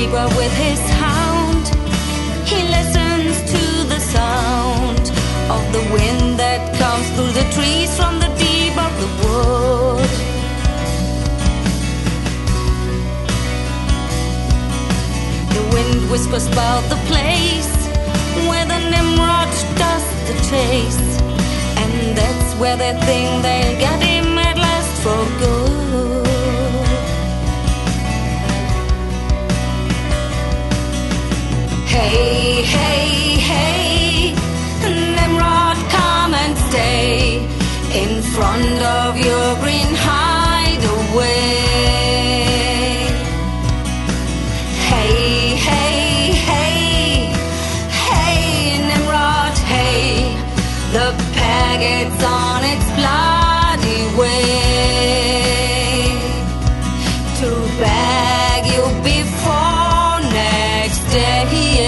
deeper with his hound. He listens to the sound of the wind that comes through the trees from the deep of the wood. The wind whispers about the place where the Nimrod does the chase, and that's where they think they'll get him at last for good. Hey, hey, hey, Nimrod, come and stay in front of your green hideaway. Hey, hey, hey, hey, Nimrod, hey, the packet's on its bloody way to bag you before next day.